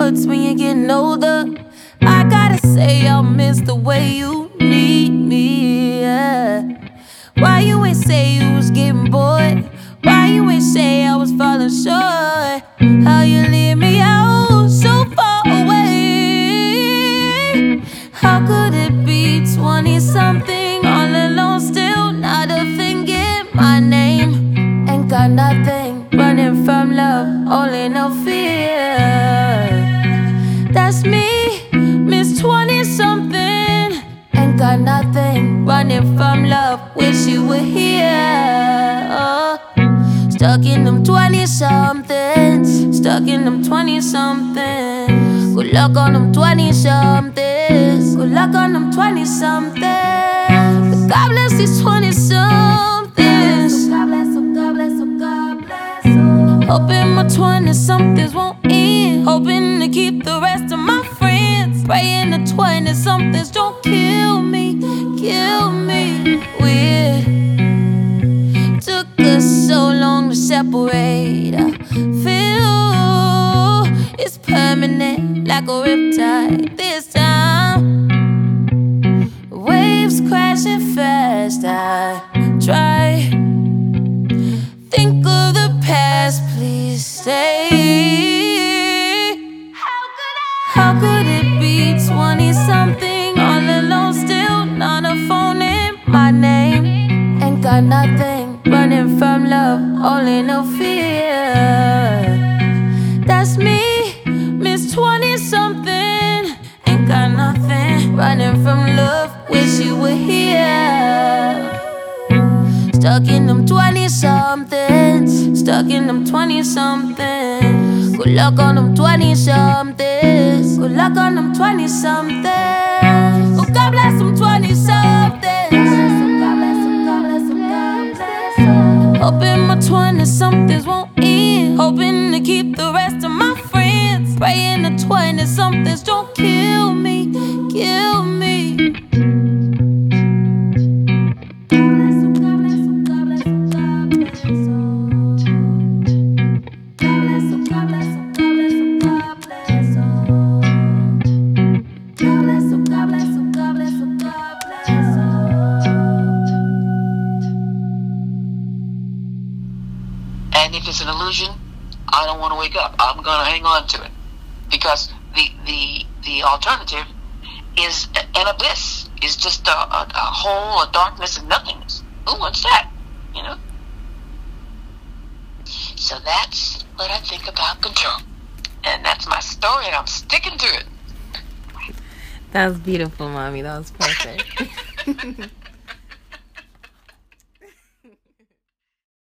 hurts when you're getting older. I gotta say I'll miss the way you need me, yeah. Why you ain't say you was getting bored? Why you ain't say I was falling short? How you leave me out so far away? How could it be 20-something all alone, still not a thing in my name? Ain't got nothing, running from love, only no fear. That's me, Miss 20-something. Ain't got nothing, running from love, wish you were here. Oh. Stuck in them 20-somethings, stuck in them 20-somethings. Good luck on them 20-somethings, good luck on them 20-somethings. But God bless these 20-somethings. God bless, oh God bless, oh God bless, oh. Hoping my 20-somethings won't end, hoping to keep the rest of my friends. Praying the 20-somethings don't kill me, kill me. Weird, took us so long to separate. I feel it's permanent, like a riptide this time. Waves crashing fast, I try. Think of the past, please stay. How could it be 20-something all alone, still not a phone in my name? Ain't got nothing, running from love, only no fear. That's me, Miss 20-something. Ain't got nothing, running from love, wish you were here. Stuck in them 20-somethings, stuck in them 20-somethings. Good luck on them 20-somethings, good luck on them 20-somethings. Oh, God bless them 20-somethings. Hoping my 20-somethings won't end, hoping to keep the rest of my friends. Praying the 20-somethings don't kill me, kill me. And if it's an illusion, I don't want to wake up. I'm going to hang on to it. Because the alternative is an abyss. Is just a hole, a darkness, and nothingness. Who wants that? You know? So that's what I think about control. And that's my story, and I'm sticking to it. That was beautiful, Mommy. That was perfect.